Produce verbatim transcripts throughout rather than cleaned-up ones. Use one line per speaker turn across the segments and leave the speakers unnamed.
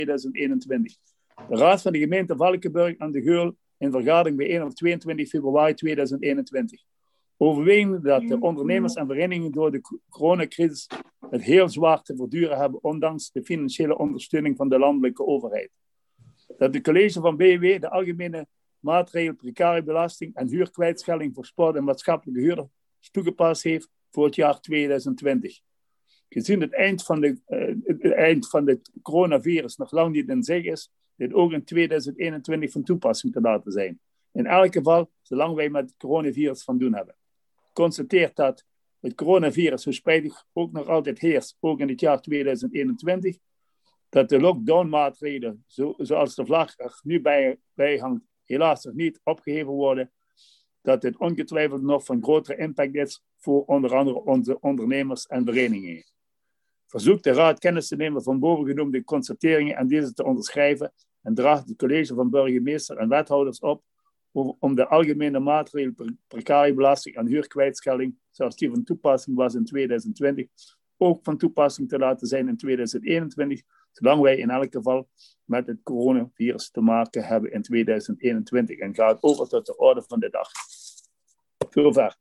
tweeduizend eenentwintig. De Raad van de gemeente Valkenburg aan de Geul in vergadering bijeen op tweeëntwintig februari tweeduizend eenentwintig. Overwegende dat de ondernemers en verenigingen door de coronacrisis het heel zwaar te verduren hebben, ondanks de financiële ondersteuning van de landelijke overheid. Dat het college van B W de algemene maatregel precariebelasting en huurkwijtschelding voor sport- en maatschappelijke huurders toegepast heeft voor het jaar tweeduizend twintig. Gezien het eind van de, uh, het eind van het coronavirus nog lang niet in zicht is, dit ook in tweeduizend eenentwintig van toepassing te laten zijn. In elk geval, zolang wij met het coronavirus van doen hebben. Constateert dat het coronavirus, zo spijtig ook nog altijd heerst, ook in het jaar tweeduizend eenentwintig, dat de lockdownmaatregelen, zo, zoals de vlag er nu bij, bij hangt, helaas nog niet opgeheven worden, dat dit ongetwijfeld nog van grotere impact is voor onder andere onze ondernemers en verenigingen. Verzoekt de Raad kennis te nemen van bovengenoemde constateringen en deze te onderschrijven en draagt het college van burgemeester en wethouders op om de algemene maatregel pre- precariebelasting en huurkwijtschelding, zoals die van toepassing was in tweeduizend twintig, ook van toepassing te laten zijn in tweeduizend eenentwintig, zolang wij in elk geval met het coronavirus te maken hebben in tweeduizend eenentwintig. En gaat over tot de orde van de dag. Zover.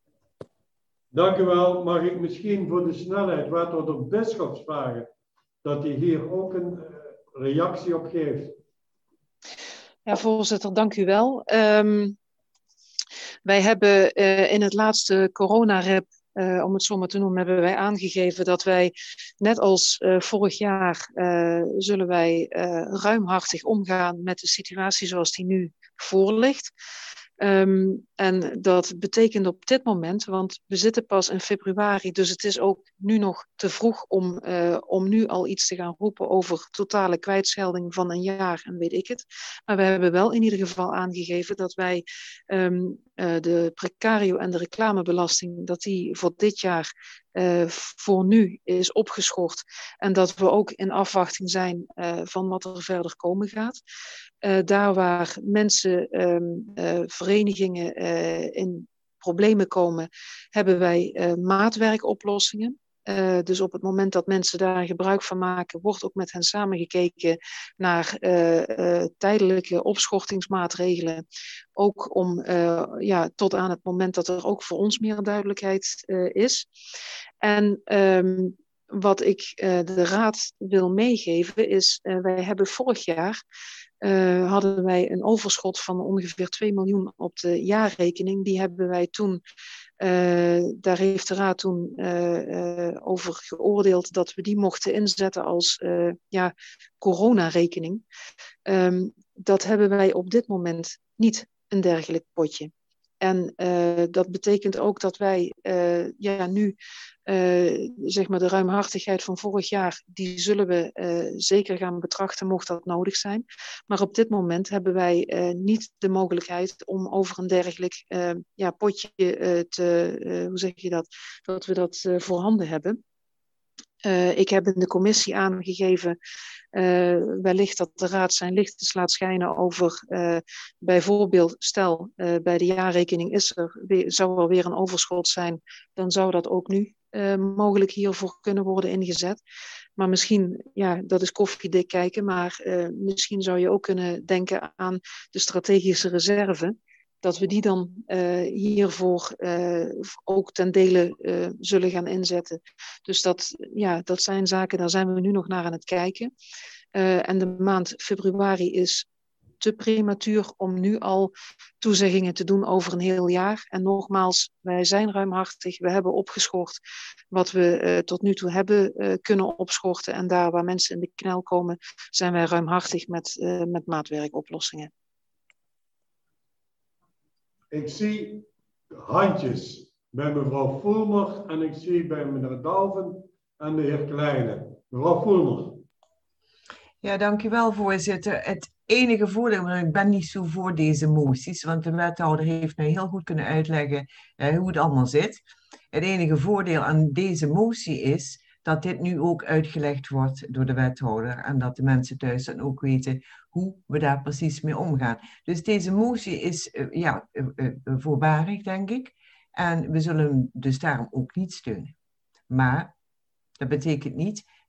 Dank u wel. Mag ik misschien voor de snelheid wethouder Bischops vragen dat hij hier ook een uh, reactie op geeft?
Ja, voorzitter, dank u wel. Um, wij hebben uh, in het laatste coronarep, uh, om het zo maar te noemen, hebben wij aangegeven dat wij, net als uh, vorig jaar, uh, zullen wij uh, ruimhartig omgaan met de situatie zoals die nu voor ligt. Um, en dat betekent op dit moment, want we zitten pas in februari, dus het is ook nu nog te vroeg om, uh, om nu al iets te gaan roepen over totale kwijtschelding van een jaar en weet ik het. Maar we hebben wel in ieder geval aangegeven dat wij um, uh, de precario en de reclamebelasting, dat die voor dit jaar uh, voor nu is opgeschort. En dat we ook in afwachting zijn uh, van wat er verder komen gaat. Uh, daar waar mensen, um, uh, verenigingen uh, in problemen komen, hebben wij uh, maatwerkoplossingen. Uh, dus op het moment dat mensen daar gebruik van maken, wordt ook met hen samengekeken naar uh, uh, tijdelijke opschortingsmaatregelen. Ook om uh, ja, tot aan het moment dat er ook voor ons meer duidelijkheid uh, is. En um, wat ik uh, de raad wil meegeven is, uh, wij hebben vorig jaar Uh, hadden wij een overschot van ongeveer twee miljoen op de jaarrekening. Die hebben wij toen, uh, daar heeft de raad toen uh, uh, over geoordeeld dat we die mochten inzetten als uh, ja, coronarekening. Um, dat hebben wij op dit moment niet, een dergelijk potje. En uh, dat betekent ook dat wij uh, ja, nu uh, zeg maar de ruimhartigheid van vorig jaar, die zullen we uh, zeker gaan betrachten mocht dat nodig zijn. Maar op dit moment hebben wij uh, niet de mogelijkheid om over een dergelijk uh, ja, potje uh, te, uh, hoe zeg je dat, dat we dat uh, voorhanden hebben. Uh, ik heb in de commissie aangegeven, uh, wellicht dat de raad zijn licht laat schijnen over uh, bijvoorbeeld, stel uh, bij de jaarrekening is er weer, zou er weer een overschot zijn, dan zou dat ook nu uh, mogelijk hiervoor kunnen worden ingezet. Maar misschien, ja, dat is koffiedik kijken, maar uh, misschien zou je ook kunnen denken aan de strategische reserve. Dat we die dan uh, hiervoor uh, ook ten dele uh, zullen gaan inzetten. Dus dat, ja, dat zijn zaken, daar zijn we nu nog naar aan het kijken. Uh, en de maand februari is te prematuur om nu al toezeggingen te doen over een heel jaar. En nogmaals, wij zijn ruimhartig. We hebben opgeschort wat we uh, tot nu toe hebben uh, kunnen opschorten. En daar waar mensen in de knel komen, zijn wij ruimhartig met, uh, met maatwerkoplossingen.
Ik zie handjes bij mevrouw Voelmer en ik zie bij meneer Dalven en de heer Kleine. Mevrouw Voelmer.
Ja, dankjewel voorzitter. Het enige voordeel, want ik ben niet zo voor deze moties, want de wethouder heeft mij heel goed kunnen uitleggen eh, hoe het allemaal zit. Het enige voordeel aan deze motie is dat dit nu ook uitgelegd wordt door de wethouder en dat de mensen thuis dan ook weten hoe we daar precies mee omgaan. Dus deze motie is uh, ja, uh, uh, voorbarig, denk ik. En we zullen hem dus daarom ook niet steunen. Maar dat betekent niet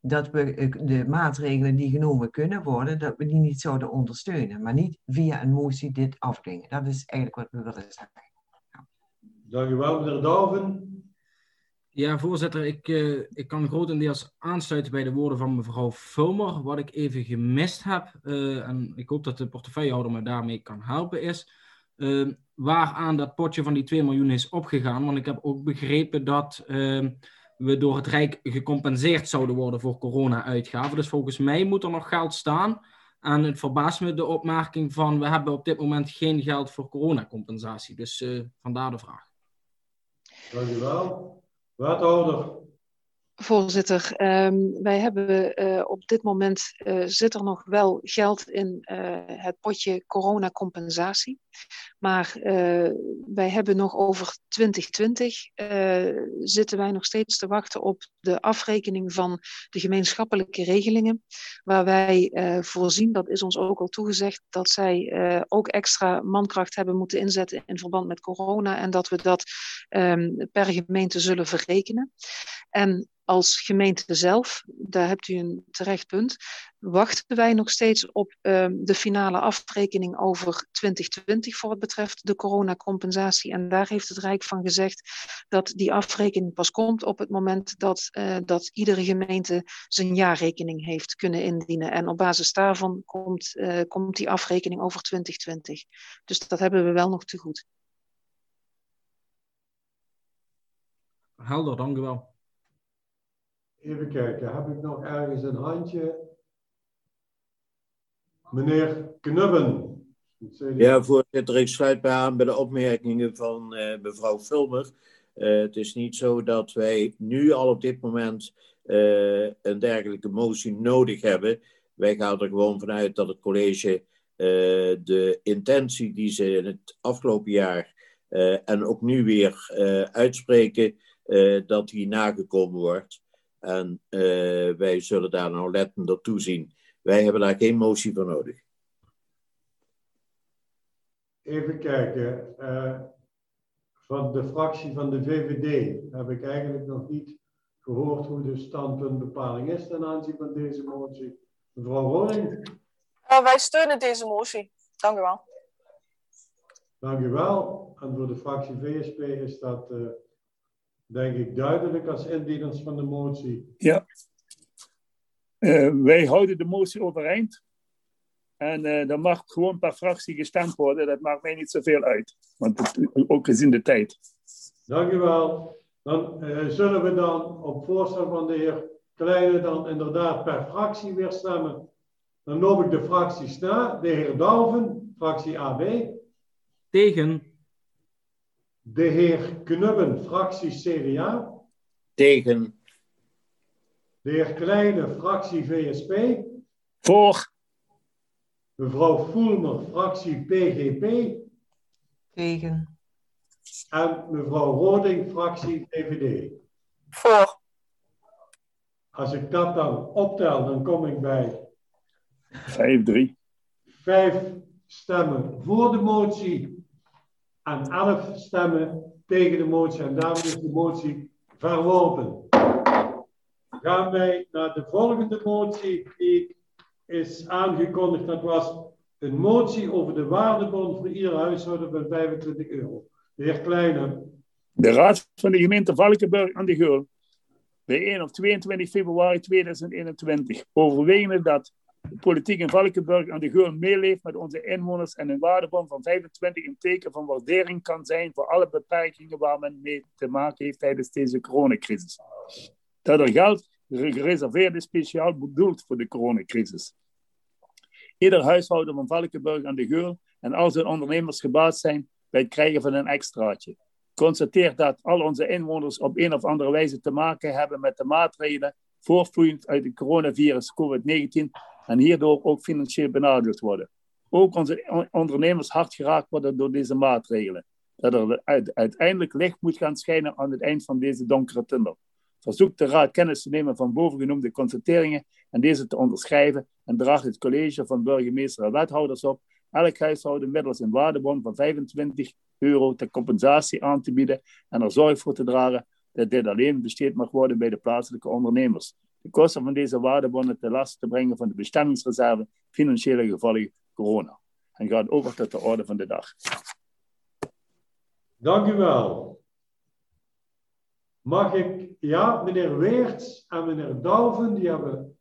dat we de maatregelen die genomen kunnen worden, dat we die niet zouden ondersteunen. Maar niet via een motie dit afdwingen. Dat is eigenlijk wat we willen zeggen. Ja.
Dank u wel, meneer Douwen.
Ja, voorzitter, ik, uh, ik kan grotendeels aansluiten bij de woorden van mevrouw Fulmer. Wat ik even gemist heb, uh, en ik hoop dat de portefeuillehouder me daarmee kan helpen, is uh, waaraan dat potje van die twee miljoen is opgegaan. Want ik heb ook begrepen dat uh, we door het Rijk gecompenseerd zouden worden voor corona-uitgaven. Dus volgens mij moet er nog geld staan. En het verbaast me de opmerking van, we hebben op dit moment geen geld voor coronacompensatie. Dus uh, vandaar de vraag.
Dank u wel. Wethouder.
Voorzitter, um, wij hebben uh, op dit moment uh, zit er nog wel geld in uh, het potje coronacompensatie. Maar uh, wij hebben nog over twintig twintig uh, zitten wij nog steeds te wachten op de afrekening van de gemeenschappelijke regelingen. Waar wij uh, voorzien, dat is ons ook al toegezegd, dat zij uh, ook extra mankracht hebben moeten inzetten in verband met corona. En dat we dat um, per gemeente zullen verrekenen. En als gemeente zelf, daar hebt u een terecht punt, wachten wij nog steeds op um, de finale afrekening over twintig twintig voor wat betreft de coronacompensatie. En daar heeft het Rijk van gezegd dat die afrekening pas komt op het moment dat, uh, dat iedere gemeente zijn jaarrekening heeft kunnen indienen. En op basis daarvan komt, uh, komt die afrekening over twintig twintig. Dus dat hebben we wel nog te goed.
Helder, dank u wel.
Even kijken, heb ik nog ergens een handje? Meneer Knubben.
Ja, voorzitter, ik sluit me aan bij de opmerkingen van uh, mevrouw Fulmer. Uh, het is niet zo dat wij nu al op dit moment uh, een dergelijke motie nodig hebben. Wij gaan er gewoon vanuit dat het college uh, de intentie die ze in het afgelopen jaar uh, en ook nu weer uh, uitspreken, uh, dat die nagekomen wordt. En uh, wij zullen daar nou lettend op toezien. Wij hebben daar geen motie voor nodig.
Even kijken. Uh, van de fractie van de V V D heb ik eigenlijk nog niet gehoord hoe de standpuntbepaling is ten aanzien van deze motie. Mevrouw Roding.
Uh, wij steunen deze motie. Dank u wel.
Dank u wel. En voor de fractie V S P is dat... Uh, denk ik duidelijk als indieners van de motie.
Ja. Uh, wij houden de motie overeind. En uh, dan mag gewoon per fractie gestemd worden. Dat maakt mij niet zoveel uit. Want het, ook gezien de tijd.
Dank u wel. Dan uh, zullen we dan op voorstel van de heer Kleine dan inderdaad per fractie weer stemmen. Dan loop ik de fracties na. De heer Douwen, fractie A B.
Tegen.
De heer Knubben, fractie C D A.
Tegen.
De heer Kleine, fractie V S P.
Voor.
Mevrouw Fulmer, fractie P G P.
Tegen.
En mevrouw Roding, fractie V V D.
Voor.
Als ik dat dan optel, dan kom ik bij...
vijf drie.
Vijf stemmen voor de motie. En elf stemmen tegen de motie. En daarmee is de motie verworpen. Gaan wij naar de volgende motie die is aangekondigd. Dat was een motie over de waardebon voor ieder huishouden van vijfentwintig euro. De heer Kleine.
De Raad van de gemeente Valkenburg aan de Geul. Bij één of tweeëntwintig februari tweeduizend eenentwintig. Overwegende dat de politiek in Valkenburg aan de Geul meeleeft met onze inwoners en een waardebon van vijfentwintig een teken van waardering kan zijn voor alle beperkingen waar men mee te maken heeft tijdens deze coronacrisis. Dat er geld gereserveerd is speciaal bedoeld voor de coronacrisis. Ieder huishouden van Valkenburg aan de Geul en al zijn ondernemers gebaat zijn bij het krijgen van een extraatje. Constateert dat al onze inwoners op een of andere wijze te maken hebben met de maatregelen voortvloeiend uit het coronavirus COVID negentien en hierdoor ook financieel benadeeld worden. Ook onze ondernemers hard geraakt worden door deze maatregelen. Dat er uiteindelijk licht moet gaan schijnen aan het eind van deze donkere tunnel. Verzoekt de Raad kennis te nemen van bovengenoemde constateringen en deze te onderschrijven en draagt het college van burgemeester en wethouders op elk huishouden middels een waardebon van vijfentwintig euro ter compensatie aan te bieden en er zorg voor te dragen dat dit alleen besteed mag worden bij de plaatselijke ondernemers. de kosten van deze waardebonnen te last te brengen van de bestemmingsreserve financiële gevallen corona. En gaat over tot de orde van de dag.
Dank u wel. Mag ik, ja, meneer Weerts en meneer Douwen, die hebben